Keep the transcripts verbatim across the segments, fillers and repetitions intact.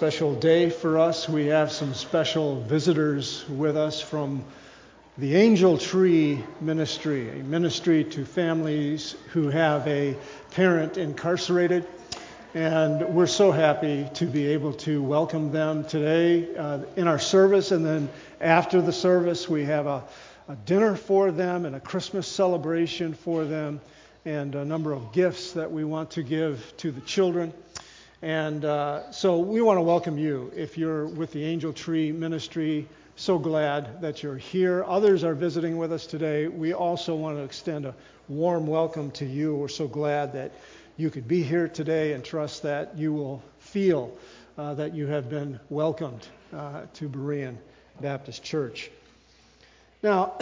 special day for us. We have some special visitors with us from the Angel Tree Ministry, a ministry to families who have a parent incarcerated. And we're so happy to be able to welcome them today uh, in our service. And then after the service, we have a, a dinner for them and a Christmas celebration for them and a number of gifts that we want to give to the children. And uh, so we want to welcome you. If you're with the Angel Tree Ministry, so glad that you're here. Others are visiting with us today. We also want to extend a warm welcome to you. We're so glad that you could be here today and trust that you will feel uh, that you have been welcomed uh, to Berean Baptist Church. Now,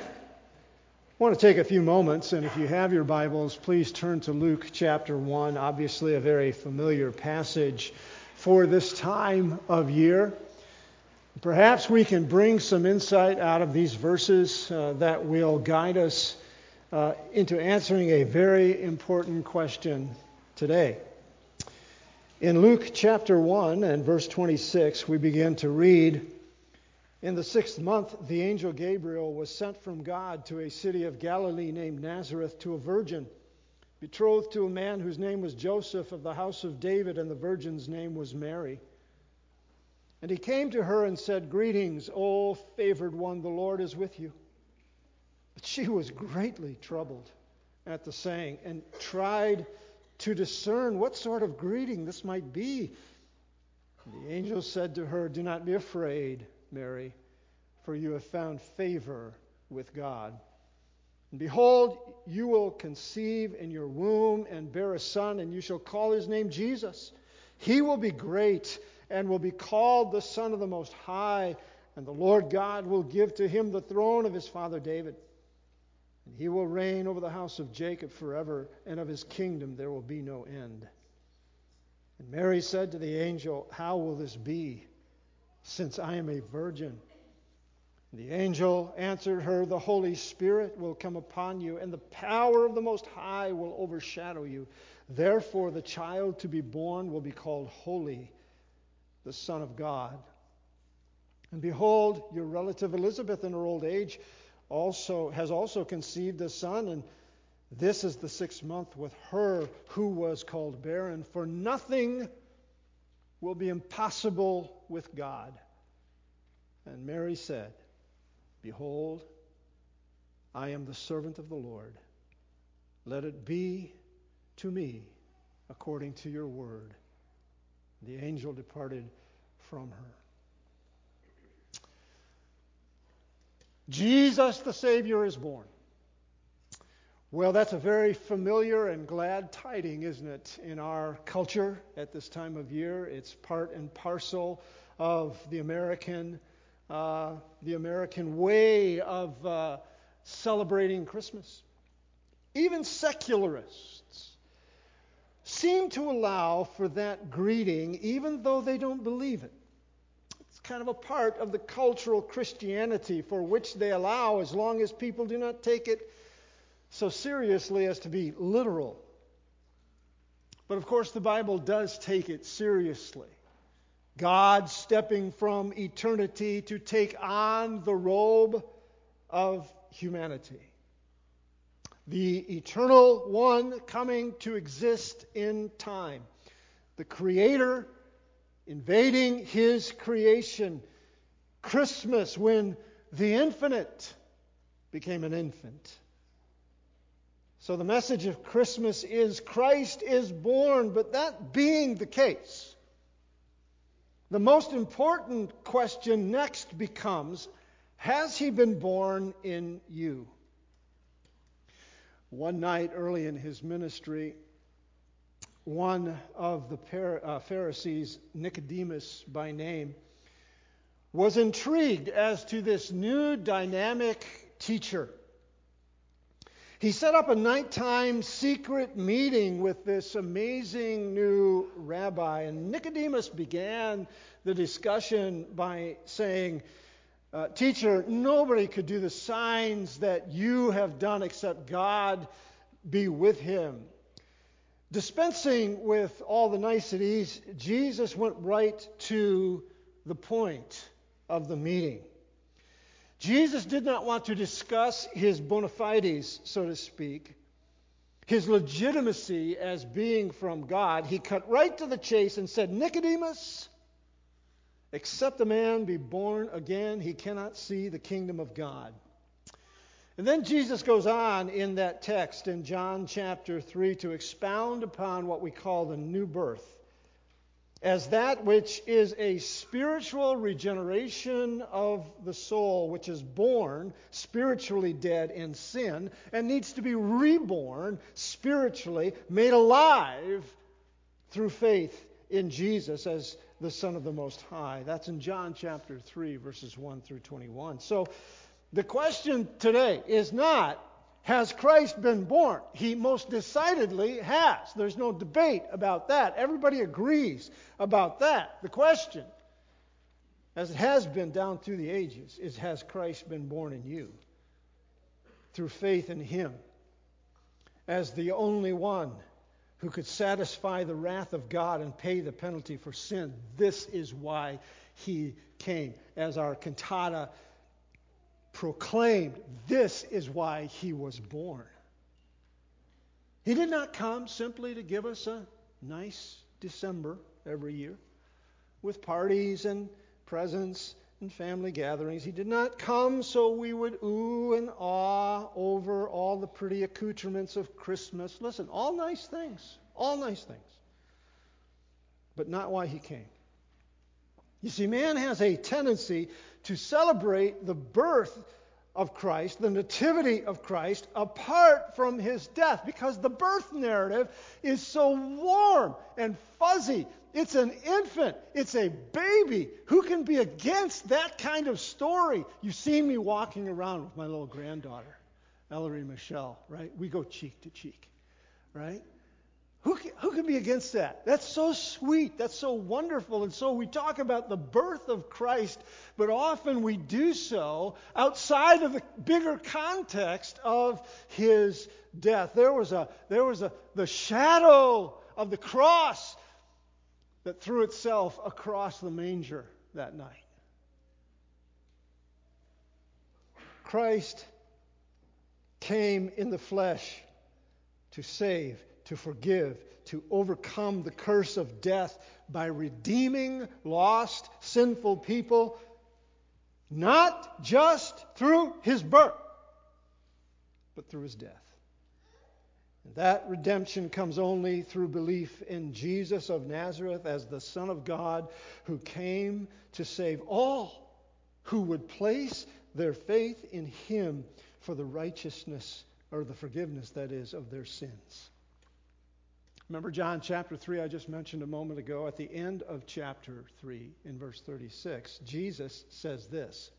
I want to take a few moments, and if you have your Bibles, please turn to Luke chapter one, obviously a very familiar passage for this time of year. Perhaps we can bring some insight out of these verses uh, that will guide us uh, into answering a very important question today. In Luke chapter one and verse twenty-six, we begin to read, "In the sixth month, the angel Gabriel was sent from God to a city of Galilee named Nazareth to a virgin, betrothed to a man whose name was Joseph of the house of David, and the virgin's name was Mary. And he came to her and said, 'Greetings, O favored one, the Lord is with you.' But she was greatly troubled at the saying and tried to discern what sort of greeting this might be. And the angel said to her, 'Do not be afraid, Mary, for you have found favor with God. And behold, you will conceive in your womb and bear a son, and you shall call his name Jesus. He will be great and will be called the Son of the Most High, and the Lord God will give to him the throne of his father David. And he will reign over the house of Jacob forever, and of his kingdom there will be no end.' And Mary said to the angel, 'How will this be, since I am a virgin?' And the angel answered her, 'The Holy Spirit will come upon you, and the power of the Most High will overshadow you. Therefore the child to be born will be called Holy, the Son of God. And behold, your relative Elizabeth in her old age also has also conceived a son, and this is the sixth month with her who was called barren, for nothing will be impossible with God.' And Mary said, 'Behold, I am the servant of the Lord. Let it be to me according to your word.' The angel departed from her." Jesus the Savior is born. Well, that's a very familiar and glad tiding, isn't it, in our culture at this time of year? It's part and parcel of the American, uh, the American way of uh, celebrating Christmas. Even secularists seem to allow for that greeting, even though they don't believe it. It's kind of a part of the cultural Christianity for which they allow, as long as people do not take it so seriously as to be literal. But of course, the Bible does take it seriously. God stepping from eternity to take on the robe of humanity. The eternal one coming to exist in time. The Creator invading His creation. Christmas, when the infinite became an infant. So the message of Christmas is Christ is born. But that being the case, the most important question next becomes, has He been born in you? One night early in His ministry, one of the Pharisees, Nicodemus by name, was intrigued as to this new dynamic teacher. He set up a nighttime secret meeting with this amazing new rabbi, and Nicodemus began the discussion by saying, uh, "Teacher, nobody could do the signs that you have done except God be with him." Dispensing with all the niceties, Jesus went right to the point of the meeting. Jesus did not want to discuss his bona fides, so to speak, his legitimacy as being from God. He cut right to the chase and said, Nicodemus, except a man be born again, he cannot see the kingdom of God. And then Jesus goes on in that text in John chapter three to expound upon what we call the new birth as that which is a spiritual regeneration of the soul, which is born spiritually dead in sin and needs to be reborn spiritually, made alive through faith in Jesus as the Son of the Most High. That's in John chapter three, verses one through twenty-one. So the question today is not, has Christ been born? He most decidedly has. There's no debate about that. Everybody agrees about that. The question, as it has been down through the ages, is, has Christ been born in you? Through faith in Him as the only one who could satisfy the wrath of God and pay the penalty for sin. This is why He came. As our cantata proclaimed, this is why He was born. He did not come simply to give us a nice December every year with parties and presents and family gatherings. He did not come so we would ooh and ah over all the pretty accoutrements of Christmas. Listen, all nice things, all nice things, but not why He came. You see, man has a tendency to celebrate the birth of Christ, the nativity of Christ, apart from His death, because the birth narrative is so warm and fuzzy. It's an infant. It's a baby. Who can be against that kind of story? You've seen me walking around with my little granddaughter, Ellery Michelle, right? We go cheek to cheek, right? Who can, who can be against that? That's so sweet. That's so wonderful. And so we talk about the birth of Christ, but often we do so outside of the bigger context of His death. There was a there was a the shadow of the cross that threw itself across the manger that night. Christ came in the flesh to save, to forgive, to overcome the curse of death by redeeming lost, sinful people, not just through His birth, but through His death. And that redemption comes only through belief in Jesus of Nazareth as the Son of God who came to save all who would place their faith in Him for the righteousness, or the forgiveness, that is, of their sins. Remember John chapter three I just mentioned a moment ago? At the end of chapter three, in verse thirty-six, Jesus says this: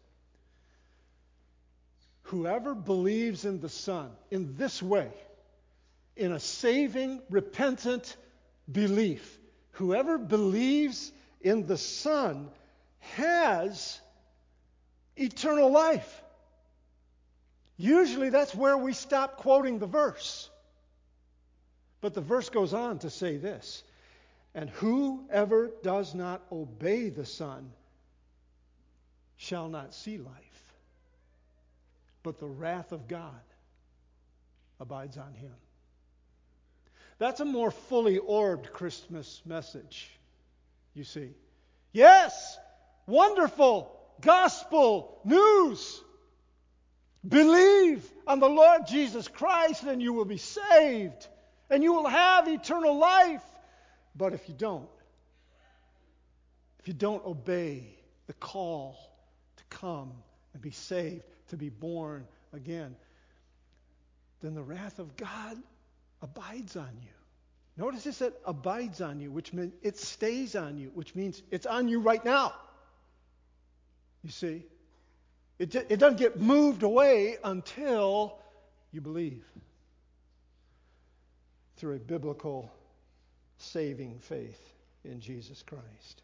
whoever believes in the Son in this way, in a saving, repentant belief, whoever believes in the Son has eternal life. Usually that's where we stop quoting the verse. But the verse goes on to say this: and whoever does not obey the Son shall not see life, but the wrath of God abides on him. That's a more fully orbed Christmas message, you see. Yes, wonderful gospel news. Believe on the Lord Jesus Christ and you will be saved. And you will have eternal life. But if you don't, if you don't obey the call to come and be saved, to be born again, then the wrath of God abides on you. Notice it said abides on you, which means it stays on you, which means it's on you right now. You see? It, it doesn't get moved away until you believe through a biblical saving faith in Jesus Christ.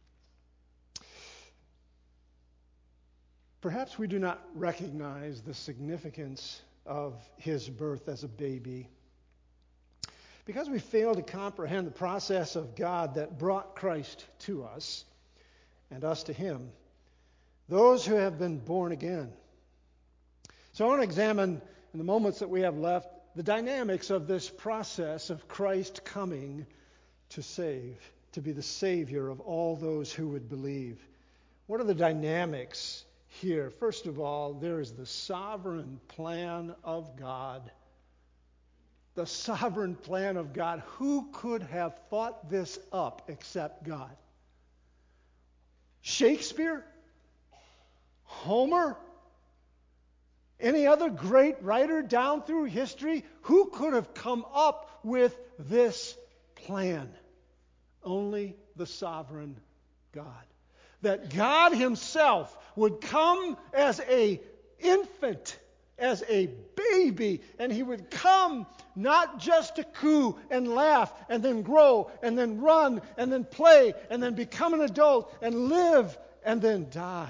Perhaps we do not recognize the significance of His birth as a baby Because we fail to comprehend the process of God that brought Christ to us and us to Him, those who have been born again. So I want to examine, in the moments that we have left, the dynamics of this process of Christ coming to save, to be the Savior of all those who would believe. What are the dynamics here? First of all, there is the sovereign plan of God. The sovereign plan of God. Who could have thought this up except God? Shakespeare? Homer? Any other great writer down through history? Who could have come up with this plan? Only the sovereign God. That God Himself would come as an infant, as a baby, and He would come not just to coo and laugh and then grow and then run and then play and then become an adult and live and then die.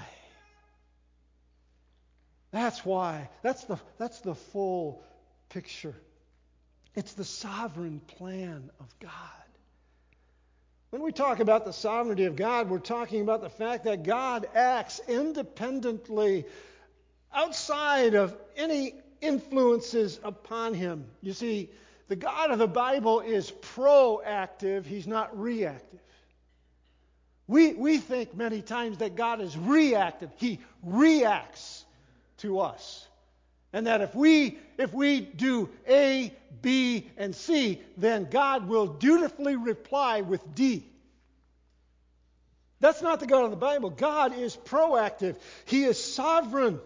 That's why. That's the, that's the full picture. It's the sovereign plan of God. When we talk about the sovereignty of God, we're talking about the fact that God acts independently outside of any influences upon Him. You see, the God of the Bible is proactive. He's not reactive. We, we think many times that God is reactive. He reacts to us. And that if we, if we do A, B, and C, then God will dutifully reply with D. That's not the God of the Bible. God is proactive. He is sovereign.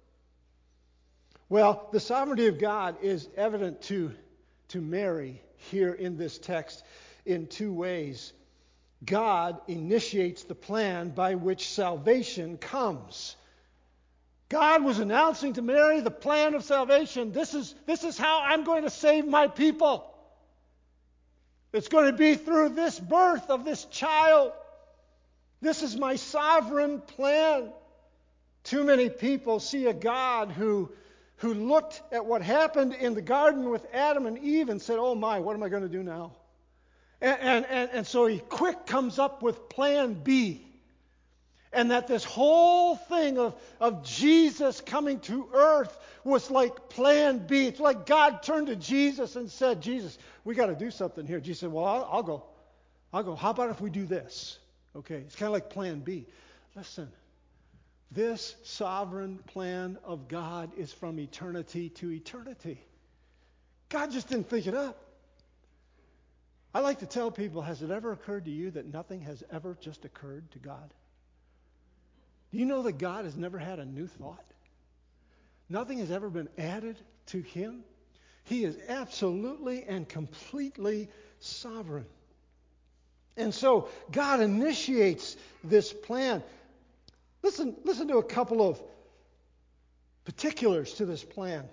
Well, the sovereignty of God is evident to, to Mary here in this text in two ways. God initiates the plan by which salvation comes. God was announcing to Mary the plan of salvation. This is, this is how I'm going to save my people. It's going to be through this birth of this child. This is my sovereign plan. Too many people see a God who, who looked at what happened in the garden with Adam and Eve and said, oh my, what am I going to do now? And, and, and, and so he quick comes up with plan B. And that this whole thing of, of Jesus coming to earth was like plan B. It's like God turned to Jesus and said, Jesus, we got to do something here. Jesus said, well, I'll, I'll go. I'll go. How about if we do this? Okay, it's kind of like plan B. Listen, this sovereign plan of God is from eternity to eternity. God just didn't think it up. I like to tell people, has it ever occurred to you that nothing has ever just occurred to God? Do you know that God has never had a new thought? Nothing has ever been added to Him. He is absolutely and completely sovereign. And so God initiates this plan. Listen, listen to a couple of particulars to this plan.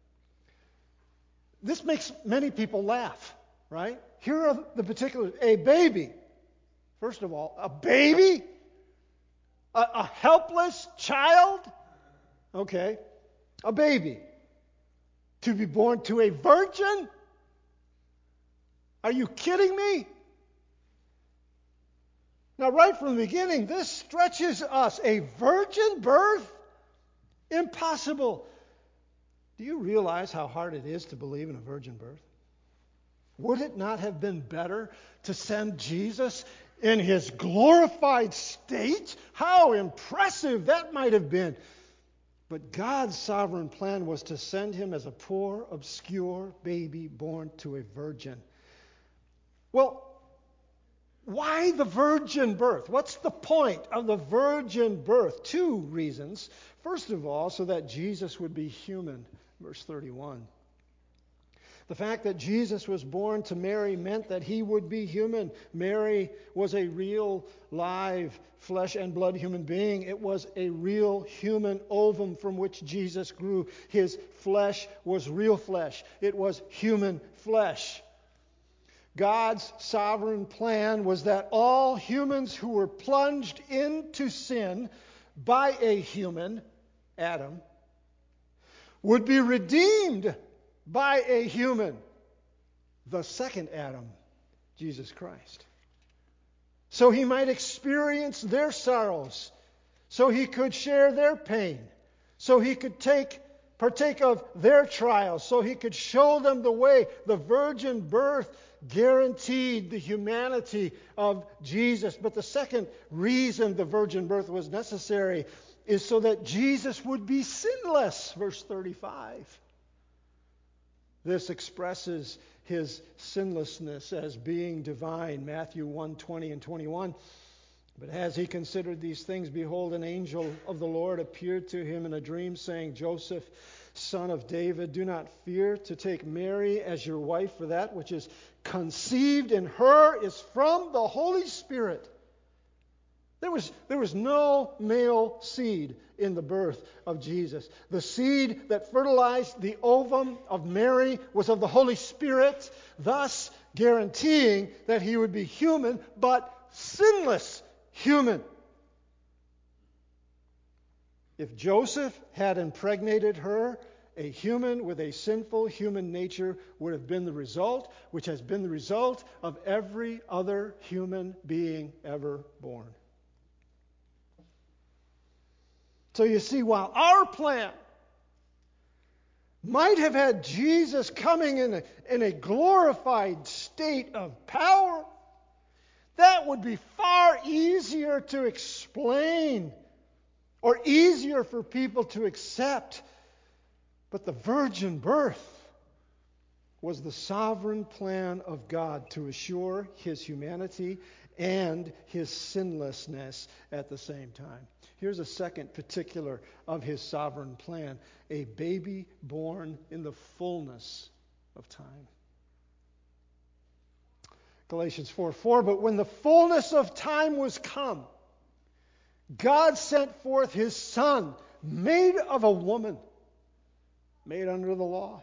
This makes many people laugh, right? Here are the particulars. A baby. First of all, a baby? A, a helpless child? Okay. A baby. To be born to a virgin? Are you kidding me? Now, right from the beginning, this stretches us. A virgin birth? Impossible. Do you realize how hard it is to believe in a virgin birth? Would it not have been better to send Jesus in His glorified state? How impressive that might have been. But God's sovereign plan was to send Him as a poor, obscure baby born to a virgin. Well, why the virgin birth? What's the point of the virgin birth? Two reasons. First of all, so that Jesus would be human. Verse thirty-one. The fact that Jesus was born to Mary meant that He would be human. Mary was a real, live, flesh and blood human being. It was a real human ovum from which Jesus grew. His flesh was real flesh. It was human flesh. God's sovereign plan was that all humans who were plunged into sin by a human, Adam, would be redeemed by a human, the second Adam, Jesus Christ. So he might experience their sorrows, so he could share their pain, so he could take partake of their trials, so he could show them the way. The virgin birth guaranteed the humanity of Jesus. But the second reason the virgin birth was necessary is so that Jesus would be sinless. Verse thirty-five. This expresses his sinlessness as being divine. Matthew one, twenty and twenty-one. But as he considered these things, behold, an angel of the Lord appeared to him in a dream, saying, Joseph, son of David, do not fear to take Mary as your wife, for that which is conceived in her is from the Holy Spirit. There was, there was no male seed in the birth of Jesus. The seed that fertilized the ovum of Mary was of the Holy Spirit, thus guaranteeing that he would be human, but sinless human. If Joseph had impregnated her, a human with a sinful human nature would have been the result, which has been the result of every other human being ever born. So you see, while our plan might have had Jesus coming in a, in a glorified state of power, that would be far easier to explain or easier for people to accept. But the virgin birth was the sovereign plan of God to assure his humanity and his sinlessness at the same time. Here's a second particular of his sovereign plan: a baby born in the fullness of time. Galatians four four, but when the fullness of time was come, God sent forth his Son, made of a woman, made under the law.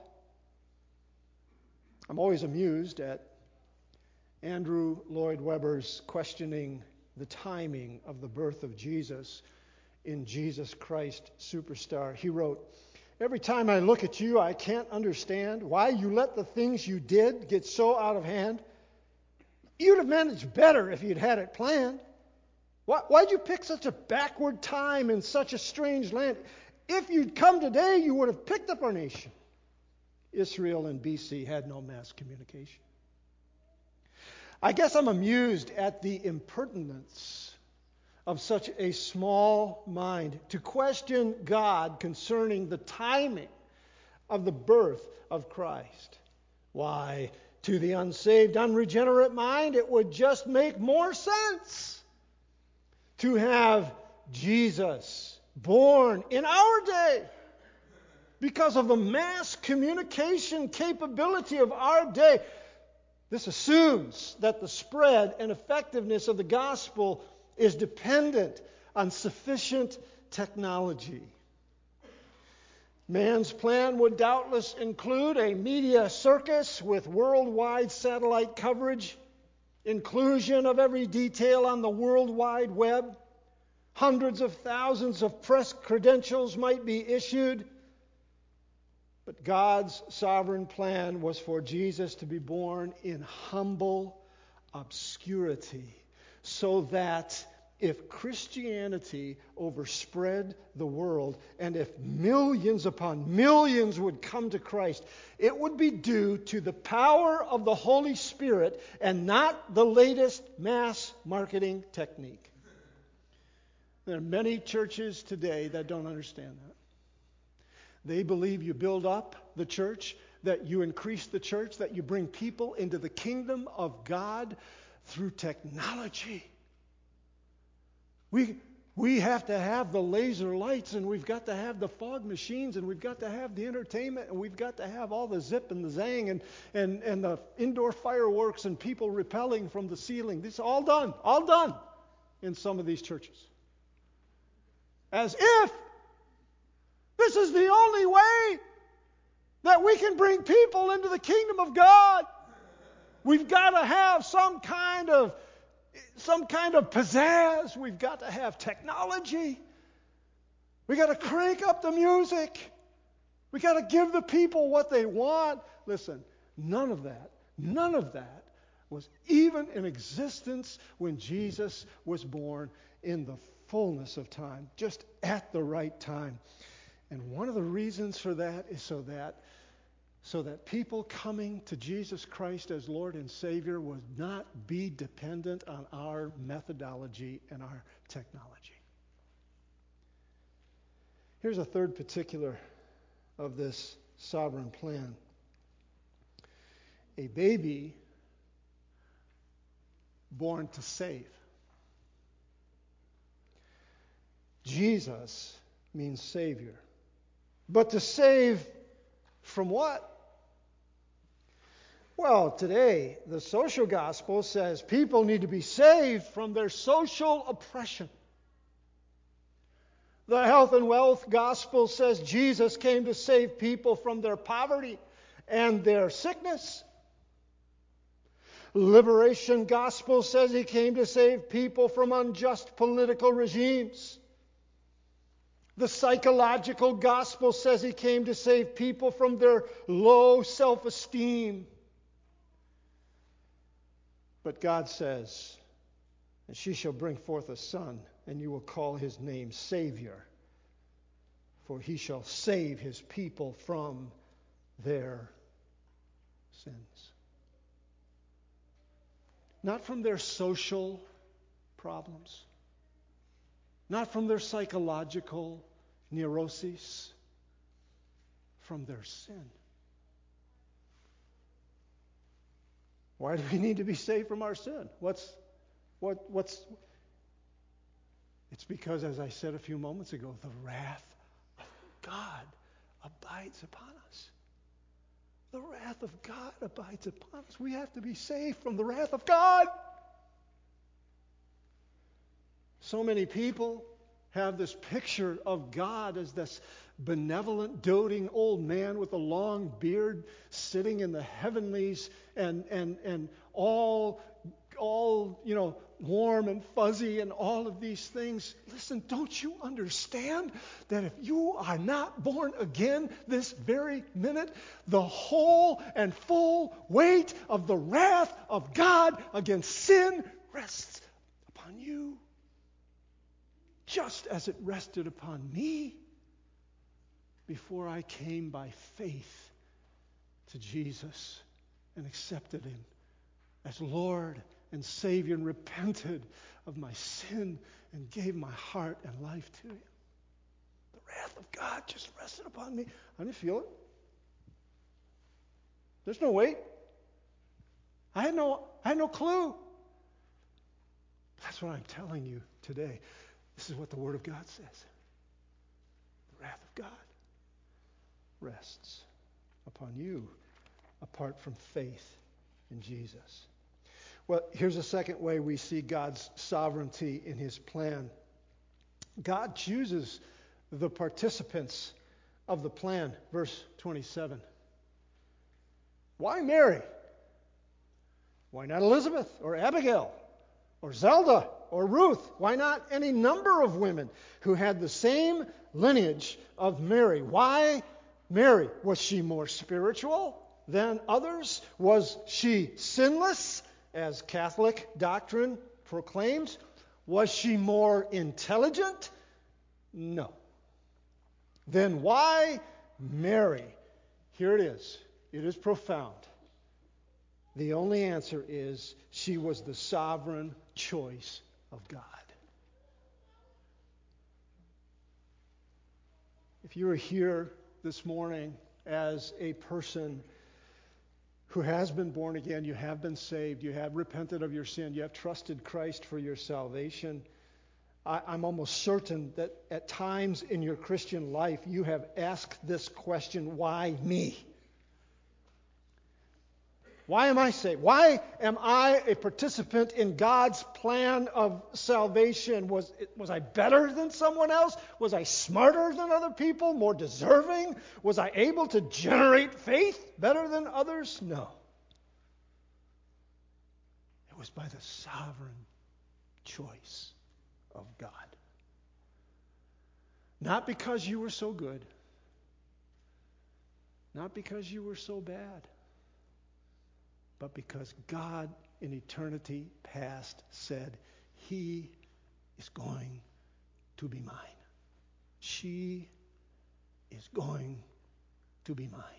I'm always amused at Andrew Lloyd Webber's questioning the timing of the birth of Jesus in Jesus Christ Superstar. He wrote, every time I look at you, I can't understand why you let the things you did get so out of hand. You'd have managed better if you'd had it planned. Why, why'd you pick such a backward time in such a strange land? If you'd come today, you would have picked up our nation. Israel in B C had no mass communication. I guess I'm amused at the impertinence of such a small mind to question God concerning the timing of the birth of Christ. Why, to the unsaved, unregenerate mind, it would just make more sense to have Jesus born in our day, because of the mass communication capability of our day. This assumes that the spread and effectiveness of the gospel is dependent on sufficient technology. Man's plan would doubtless include a media circus with worldwide satellite coverage, inclusion of every detail on the World Wide Web. Hundreds of thousands of press credentials might be issued. But God's sovereign plan was for Jesus to be born in humble obscurity, so that if Christianity overspread the world, and if millions upon millions would come to Christ, it would be due to the power of the Holy Spirit and not the latest mass marketing technique. There are many churches today that don't understand that. They believe you build up the church, that you increase the church, that you bring people into the kingdom of God through technology. We, we have to have the laser lights, and we've got to have the fog machines, and we've got to have the entertainment, and we've got to have all the zip and the zang and, and, and the indoor fireworks and people rappelling from the ceiling. This is all done, all done in some of these churches. As if this is the only way that we can bring people into the kingdom of God. We've got to have some kind of some kind of pizzazz. We've got to have technology. We've got to crank up the music. We've got to give the people what they want. Listen, none of that None of that was even in existence when Jesus was born in the fullness of time, just at the right time. And one of the reasons for that is so that so that people coming to Jesus Christ as Lord and Savior would not be dependent on our methodology and our technology. Here's a third particular of this sovereign plan. A baby born to save. Jesus means Savior. But to save from what? Well, today, the social gospel says people need to be saved from their social oppression. The health and wealth gospel says Jesus came to save people from their poverty and their sickness. Liberation gospel says He came to save people from unjust political regimes. The psychological gospel says He came to save people from their low self-esteem. But God says, and she shall bring forth a son, and you will call his name Savior, for he shall save his people from their sins. Not from their social problems, not from their psychological neuroses, from their sin. Why do we need to be saved from our sin? What's, what, what's? It's because, as I said a few moments ago, the wrath of God abides upon us. The wrath of God abides upon us. We have to be saved from the wrath of God. So many people have this picture of God as this benevolent, doting old man with a long beard sitting in the heavenlies and and and all all you know warm and fuzzy and all of these things. Listen, don't you understand that if you are not born again this very minute, the whole and full weight of the wrath of God against sin rests upon you? Just as it rested upon me before I came by faith to Jesus and accepted Him as Lord and Savior and repented of my sin and gave my heart and life to Him. The wrath of God just rested upon me. I didn't feel it. There's no weight. I had no, I had no clue. That's what I'm telling you today. This is what the Word of God says. The wrath of God rests upon you apart from faith in Jesus. Well, here's a second way we see God's sovereignty in His plan. God chooses the participants of the plan. Verse twenty-seven. Why Mary? Why not Elizabeth or Abigail or Zelda or Ruth? Why not any number of women who had the same lineage of Mary? Why Mary? Was she more spiritual than others? Was she sinless, as Catholic doctrine proclaims? Was she more intelligent? No. Then why Mary? Here it is. It is profound. The only answer is she was the sovereign choice of God. If you are here this morning as a person who has been born again, you have been saved, you have repented of your sin, you have trusted Christ for your salvation, I, I'm almost certain that at times in your Christian life you have asked this question, why me? Why am I saved? Why am I a participant in God's plan of salvation? Was, was I better than someone else? Was I smarter than other people? More deserving? Was I able to generate faith better than others? No. It was by the sovereign choice of God. Not because you were so good. Not because you were so bad. but because God in eternity past said, he is going to be mine. She is going to be mine.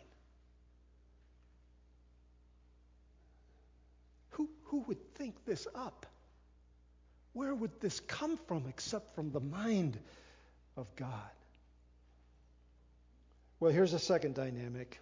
Who, who would think this up? Where would this come from except from the mind of God? Well, here's a second dynamic.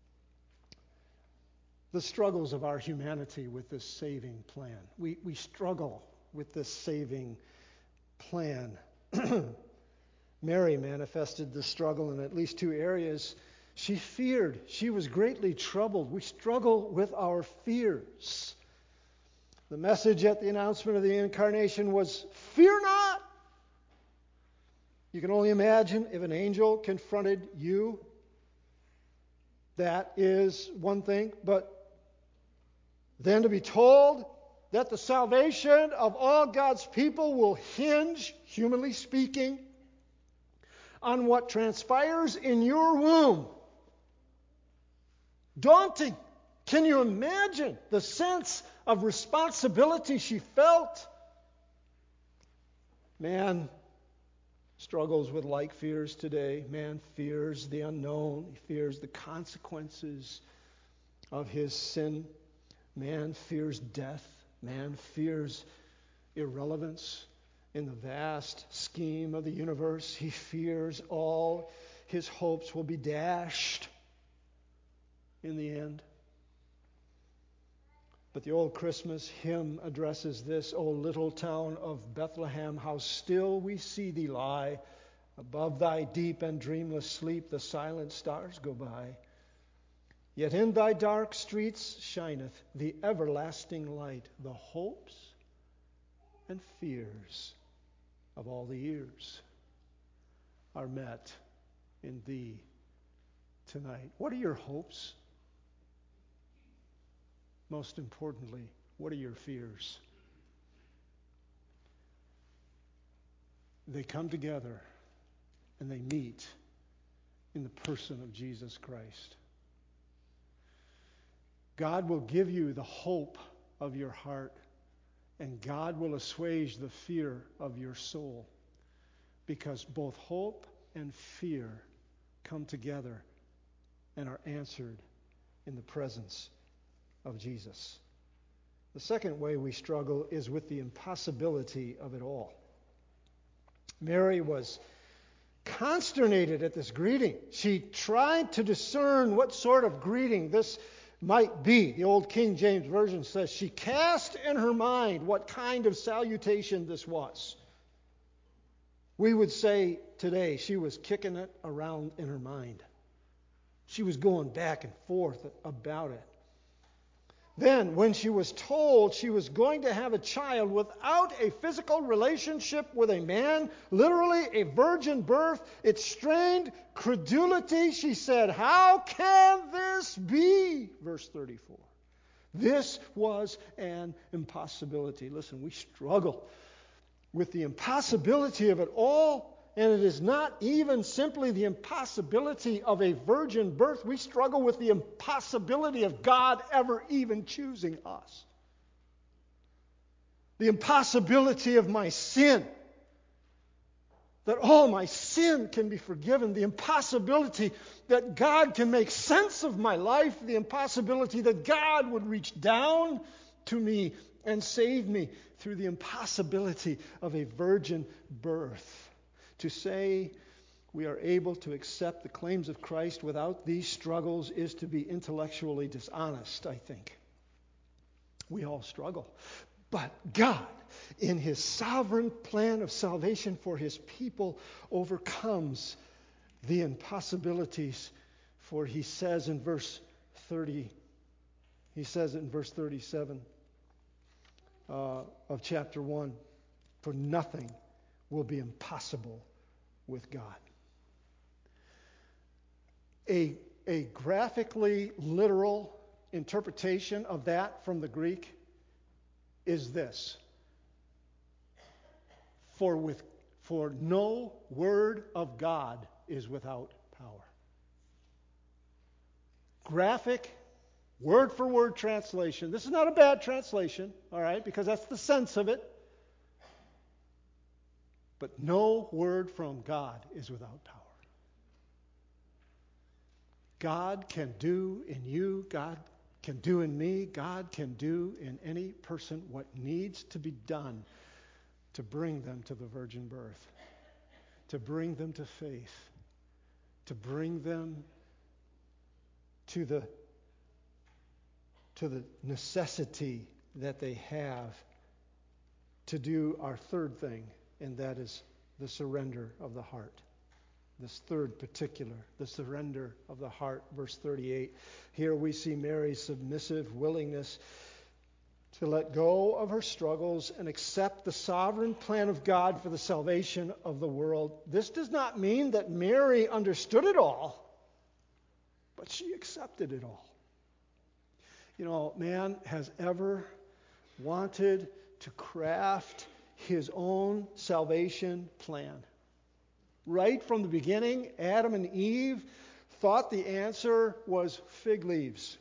The struggles of our humanity with this saving plan. We, we struggle with this saving plan. Mary manifested the struggle in at least two areas. She feared. She was greatly troubled. We struggle with our fears. The message at the announcement of the incarnation was, fear not. You can only imagine if an angel confronted you. That is one thing. But then to be told that the salvation of all God's people will hinge, humanly speaking, on what transpires in your womb. Daunting. Can you imagine the sense of responsibility she felt? Man struggles with like fears today. Man fears the unknown. He fears the consequences of his sin. Man fears death. Man fears irrelevance in the vast scheme of the universe. He fears all his hopes will be dashed in the end. But the old Christmas hymn addresses this, O little town of Bethlehem, how still we see thee lie. Above thy deep and dreamless sleep the silent stars go by. Yet in thy dark streets shineth the everlasting light, the hopes and fears of all the years are met in thee tonight. What are your hopes? Most importantly, what are your fears? They come together and they meet in the person of Jesus Christ. God will give you the hope of your heart, and God will assuage the fear of your soul, because both hope and fear come together and are answered in the presence of Jesus. The second way we struggle is with the impossibility of it all. Mary was consternated at this greeting. She tried to discern what sort of greeting this might be. The old King James Version says she cast in her mind what kind of salutation this was. We would say today she was kicking it around in her mind. She was going back and forth about it. Then, when she was told she was going to have a child without a physical relationship with a man, literally a virgin birth, it strained credulity. She said, how can this be? Verse thirty-four. This was an impossibility. Listen, we struggle with the impossibility of it all. And it is not even simply the impossibility of a virgin birth. We struggle with the impossibility of God ever even choosing us. The impossibility of my sin. That all my sin can be forgiven. The impossibility that God can make sense of my life. The impossibility that God would reach down to me and save me through the impossibility of a virgin birth. To say we are able to accept the claims of Christ without these struggles is to be intellectually dishonest, I think. We all struggle. But God, in His sovereign plan of salvation for His people, overcomes the impossibilities. For He says in verse thirty, He says it in verse thirty-seven uh, of chapter one, for nothing will be impossible with God. A, a graphically literal interpretation of that from the Greek is this. For with for no word of God is without power. Graphic Word for word translation. This is not a bad translation, all right, because that's the sense of it. But no word from God is without power. God can do in you, God can do in me, God can do in any person what needs to be done to bring them to the virgin birth, to bring them to faith, to bring them to the, to the necessity that they have to do our third thing, and that is the surrender of the heart. This third particular, the surrender of the heart, verse thirty-eight. Here we see Mary's submissive willingness to let go of her struggles and accept the sovereign plan of God for the salvation of the world. This does not mean that Mary understood it all, but she accepted it all. You know, man has ever wanted to craft his own salvation plan. Right from the beginning, Adam and Eve thought the answer was fig leaves.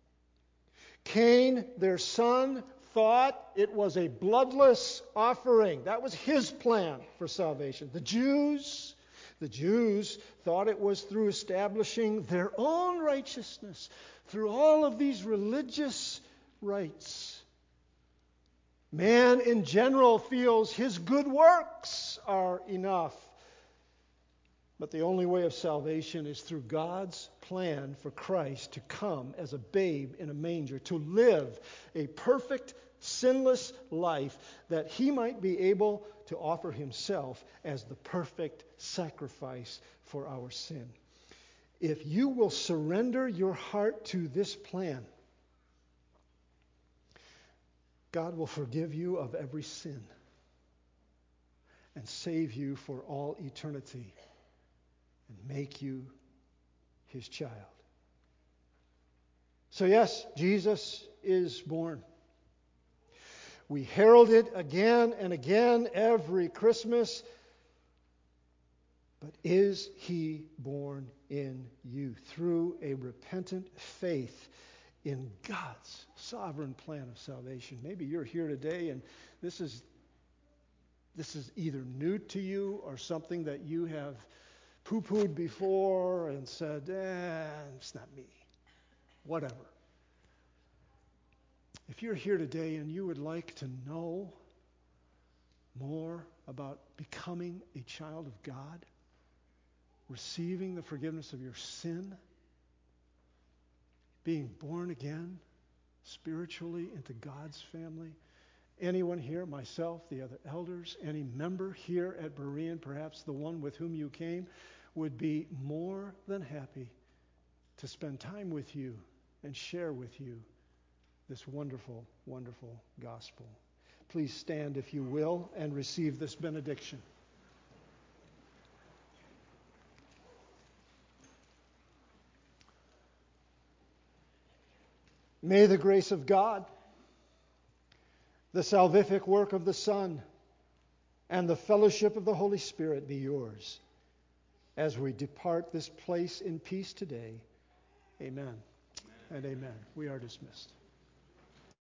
Cain, their son, thought it was a bloodless offering. That was his plan for salvation. The Jews, the Jews thought it was through establishing their own righteousness, through all of these religious rites. Man in general feels his good works are enough. But the only way of salvation is through God's plan for Christ to come as a babe in a manger, to live a perfect, sinless life, that he might be able to offer himself as the perfect sacrifice for our sin. If you will surrender your heart to this plan, God will forgive you of every sin and save you for all eternity and make you his child. So yes, Jesus is born. We herald it again and again every Christmas. But is he born in you through a repentant faith in God's sovereign plan of salvation? Maybe you're here today and this is this is either new to you or something that you have poo-pooed before and said, eh, it's not me. Whatever. If you're here today and you would like to know more about becoming a child of God, receiving the forgiveness of your sin, being born again spiritually into God's family, anyone here, myself, the other elders, any member here at Berean, perhaps the one with whom you came, would be more than happy to spend time with you and share with you this wonderful, wonderful gospel. Please stand, if you will, and receive this benediction. May the grace of God, the salvific work of the Son, and the fellowship of the Holy Spirit be yours as we depart this place in peace today. Amen, amen. And amen. We are dismissed.